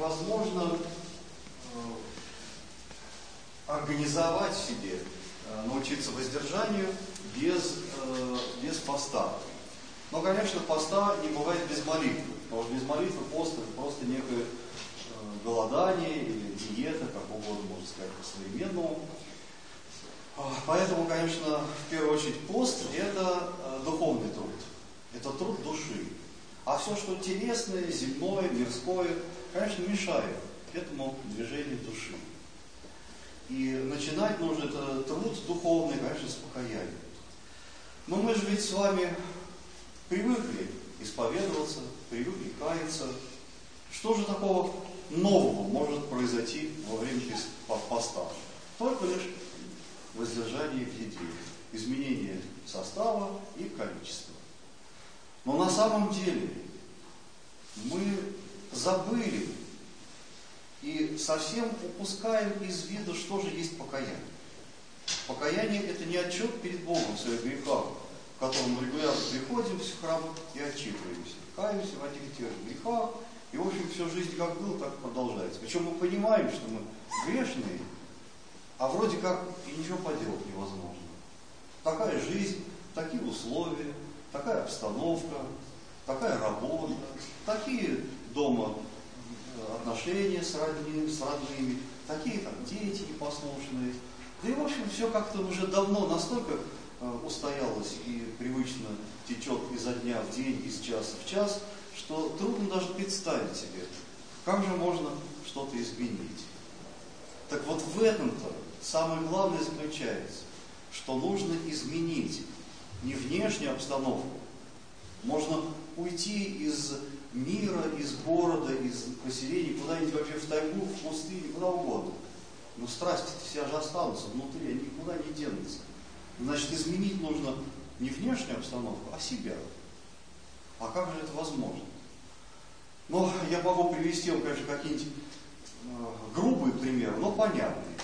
невозможно организовать себе, научиться воздержанию без поста. Но, конечно, поста не бывает без молитвы, потому что без молитвы пост это просто некое голодание или диета, как угодно можно сказать по-современному. Поэтому, конечно, в первую очередь пост это духовный труд, это труд души. А все, что телесное, земное, мирское, конечно, мешает этому движению души. И начинать нужно этот труд духовный, конечно, с покаяния. Но мы же ведь с вами привыкли исповедоваться, привыкли каяться. Что же такого нового может произойти во время поста? Только лишь воздержание в еде, изменение состава и количества. Но на самом деле мы забыли и совсем упускаем из вида, что же есть покаяние. Покаяние это не отчет перед Богом в своих грехах, в котором мы регулярно приходим в храм и отчитываемся. Каемся в одних и тех же грехах, и в общем всю жизнь как было, так и продолжается. Причем мы понимаем, что мы грешные, а вроде как и ничего поделать невозможно. Такая жизнь, такие условия, такая обстановка, такая работа, такие дома отношения с родными, такие там дети непослушные. Да и в общем все как-то уже давно настолько устоялось и привычно течет изо дня в день, из часа в час, что трудно даже представить себе, как же можно что-то изменить. Так вот в этом-то самое главное заключается, что нужно изменить не внешнюю обстановку. Можно уйти из мира, из города, из поселений, куда-нибудь вообще в тайгу, в пустыню, куда угодно. Но страсти-то все же останутся внутри, они никуда не денутся. Значит, изменить нужно не внешнюю обстановку, а себя. А как же это возможно? Ну, я могу привести вам, конечно, какие-нибудь грубые примеры, но понятные.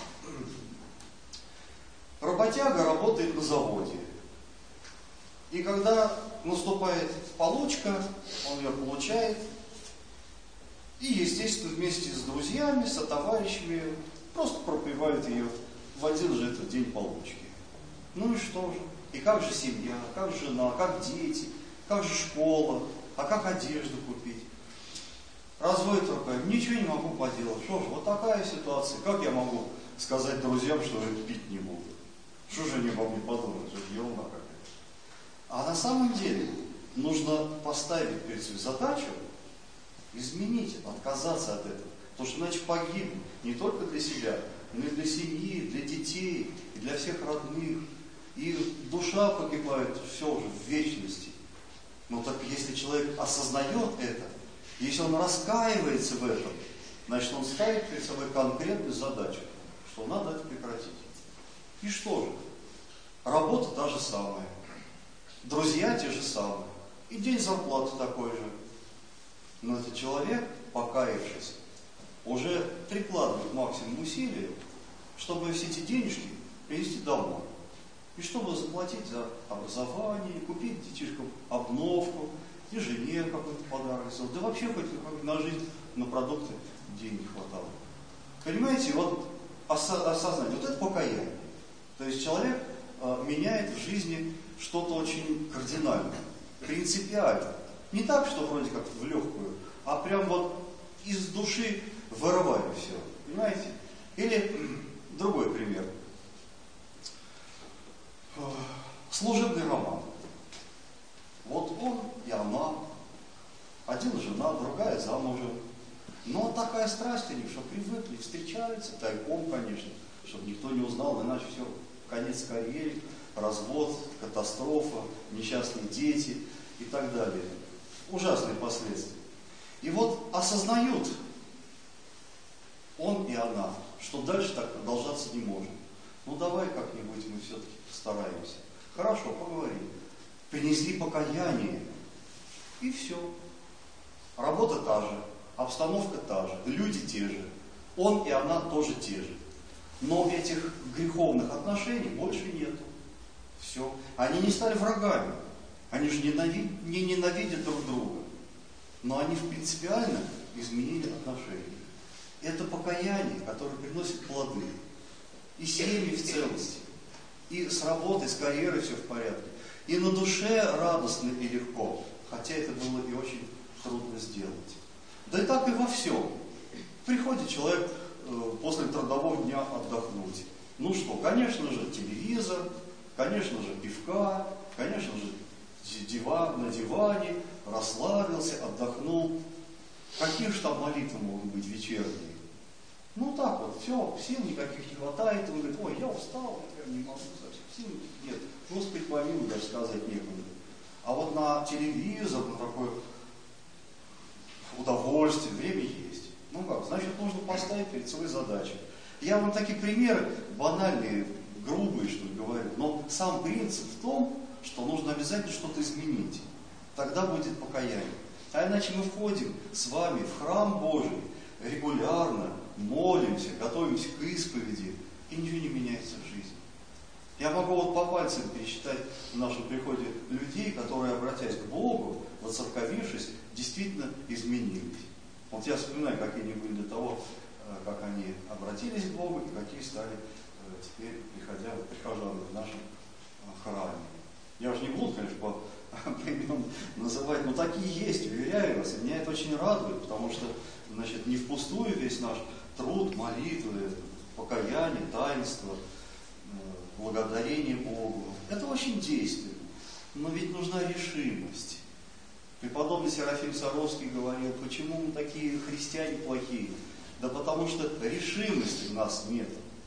Работяга работает на заводе. И когда наступает получка, он ее получает. И, естественно, вместе с друзьями, со товарищами просто пропивают ее в один же этот день получки. Ну и что же? И как же семья, как жена, как дети, как же школа, а как одежду купить? Разводит руками, ничего не могу поделать. Что же, вот такая ситуация. Как я могу сказать друзьям, что я пить не буду? Что же они обо мне подумают? Это ерунда какая-то. А на самом деле нужно поставить перед собой задачу изменить, отказаться от этого. Потому что иначе погибнем не только для себя, но и для семьи, для детей, и для всех родных. И душа погибает все уже в вечности. Но так если человек осознает это, если он раскаивается в этом, значит он ставит перед собой конкретную задачу, что надо это прекратить. И что же? Работа та же самая. Друзья те же самые. И день зарплаты такой же. Но этот человек, покаявшись, уже прикладывает максимум усилий, чтобы все эти денежки принести домой. И чтобы заплатить за образование, купить детишкам обновку, и жене какой-то подарок сделать. Да вообще хоть на жизнь, на продукты денег хватало. Понимаете, вот осознать, вот это покаяние. То есть человек меняет в жизни что-то очень кардинальное, принципиально. Не так, что вроде как в легкую, а прям вот из души вырывая все. Понимаете? Или другой пример. Служебный роман. Вот он и она, один жена, другая замужем. Но такая страсть у них, что привыкли, встречаются тайком, конечно, чтобы никто не узнал, иначе все, конец карьеры, развод, катастрофа, несчастные дети и так далее. Ужасные последствия. И вот осознают он и она, что дальше так продолжаться не может. Ну давай как-нибудь мы все-таки постараемся. Хорошо, поговорим. Принесли покаяние. И все. Работа та же, обстановка та же, люди те же. Он и она тоже те же. Но этих греховных отношений больше нету. Все. Они не стали врагами. Они же не ненавидят друг друга. Но они принципиально изменили отношения. Это покаяние, которое приносит плоды. И семьи в целости, и с работой, с карьерой все в порядке. И на душе радостно и легко, хотя это было и очень трудно сделать. Да и так и во всем. Приходит человек после трудового дня отдохнуть. Ну что, конечно же, телевизор, конечно же, пивка, конечно же, на диване, расслабился, отдохнул. Какие же там молитвы могут быть вечерние? Ну так вот, все, сил никаких не хватает. Он говорит: ой, я устал, я не могу совсем, сил нет. Господи помилуй, даже сказать некуда. А вот на телевизор, на такое удовольствие, время есть. Ну как, значит, нужно поставить перед своей задачей. Я вам такие примеры банальные, грубые, что ли, говорю, но сам принцип в том, что нужно обязательно что-то изменить. Тогда будет покаяние. А иначе мы входим с вами в храм Божий регулярно, молимся, готовимся к исповеди, и ничего не меняется в жизни. Я могу вот по пальцам пересчитать в нашем приходе людей, которые, обратясь к Богу, воцерковившись, действительно изменились. Вот я вспоминаю, какие они были до того, как они обратились к Богу, и какие стали теперь прихожанами в нашем храме. Я уже не буду, конечно, по именам называть, но такие есть, уверяю вас, и меня это очень радует, потому что, значит, не впустую весь наш труд, молитвы, покаяние, таинство, благодарение Богу. Это очень действенно, но ведь нужна решимость. Преподобный Серафим Саровский говорил: почему мы такие христиане плохие? Да потому что решимости у нас нет.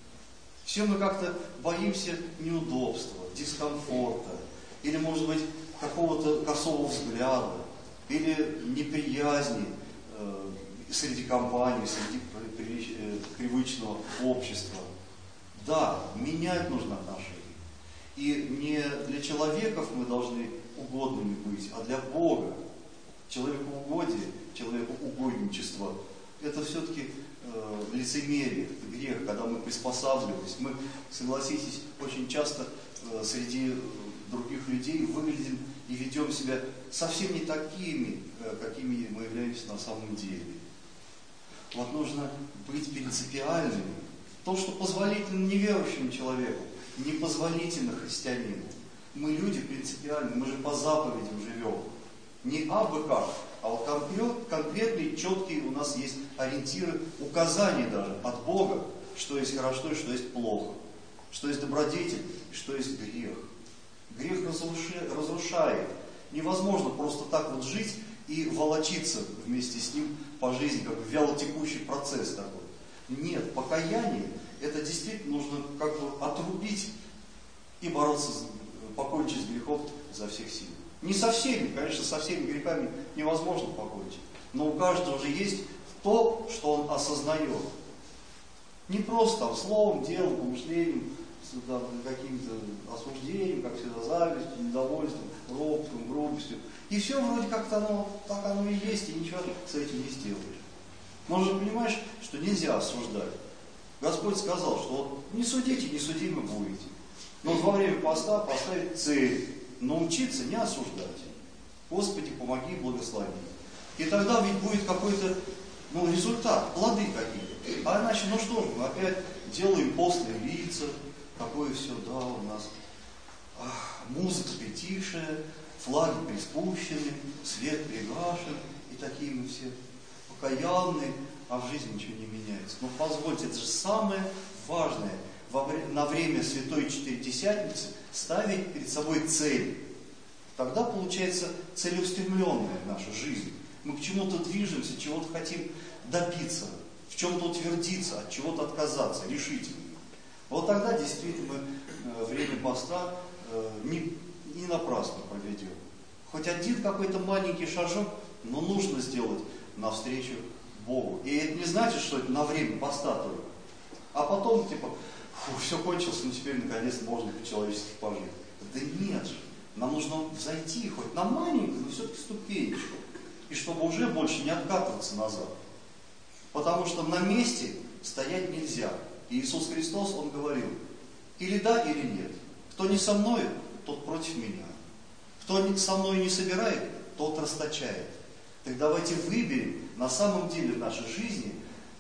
Все мы как-то боимся неудобства, дискомфорта, или, может быть, какого-то косого взгляда, или неприязни среди компаний, среди привычного общества. Да, менять нужно отношения. И не для человеков мы должны угодными быть, а для Бога. Человекоугодие, человекоугодничество – это все-таки лицемерие, это грех, когда мы приспосабливаемся. Мы, согласитесь, очень часто среди других людей выглядим и ведем себя совсем не такими, какими мы являемся на самом деле. Вот нужно быть принципиальными. То, что позволительно неверующему человеку, непозволительно христианину. Мы люди принципиальные, мы же по заповедям живем. Не абы как, а вот конкретные, четкие у нас есть ориентиры, указания даже от Бога, что есть хорошо и что есть плохо, что есть добродетель и что есть грех. Грех разрушает. Невозможно просто так вот жить и волочиться вместе с ним по жизни, как вялотекущий процесс такой. Нет, покаяние, это действительно нужно как бы отрубить и бороться, покончить с грехом изо всех сил. Не со всеми, конечно, со всеми грехами невозможно покончить, но у каждого же есть то, что он осознает. Не просто там словом, делом, помышлением, каким-то осуждением, как всегда, завистью, недовольством, ропотом, грубостью. И все вроде как-то так оно и есть, и ничего с этим не сделаешь. Но же понимаешь, что нельзя осуждать. Господь сказал, что вот не судите, не судимы будете. Но во время поста поставить цель, научиться не осуждать. Господи, помоги, благослови. И тогда ведь будет какой-то результат, плоды какие-то. А иначе, что же, мы опять делаем постные лица, такое все, да, у нас музыка притихшая, флаги приспущены, свет пригашен, и такие мы все покаянные, а в жизни ничего не меняется. Но позвольте, это же самое важное, на время Святой Четыредесятницы ставить перед собой цель. Тогда получается целеустремленная наша жизнь. Мы к чему-то движемся, чего-то хотим добиться, в чем-то утвердиться, от чего-то отказаться, решительно. Вот тогда действительно мы время поста не напрасно проведем. Хоть один какой-то маленький шажок, но нужно сделать навстречу Богу. И это не значит, что это на время поста только. А потом, все кончилось, теперь наконец можно по-человечески пожить. Да нет же. Нам нужно взойти хоть на маленькую, но все-таки ступенечку. И чтобы уже больше не откатываться назад. Потому что на месте стоять нельзя. И Иисус Христос, Он говорил: или да, или нет. Кто не со мной, тот против меня. Кто со мной не собирает, тот расточает. Так давайте выберем на самом деле в нашей жизни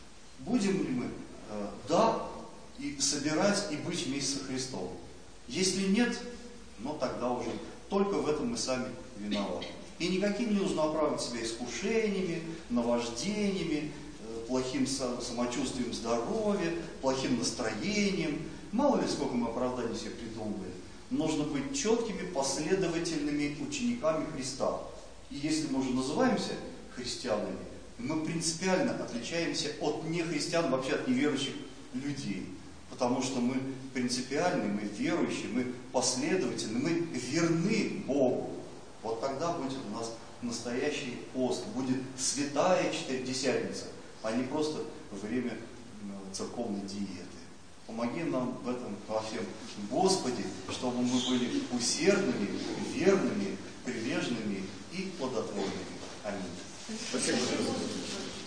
Будем ли мы? Да, и собирать, и быть вместе со Христом. Если нет, но тогда уже только в этом мы сами виноваты. И никаким не нужно оправдывать себя искушениями, наваждениями, плохим самочувствием здоровья, плохим настроением. Мало ли сколько мы оправданий себе придумывали. Нужно быть четкими, последовательными учениками Христа. И если мы уже называемся христианами, мы принципиально отличаемся от нехристиан, вообще от неверующих людей. Потому что мы принципиальны, мы верующие, мы последовательны, мы верны Богу. Вот тогда будет у нас настоящий пост, будет святая Четыредесятница, а не просто время церковной диеты. Помоги нам в этом во всем, Господи, чтобы мы были усердными, верными, прилежными и плодотворными. Аминь. Спасибо.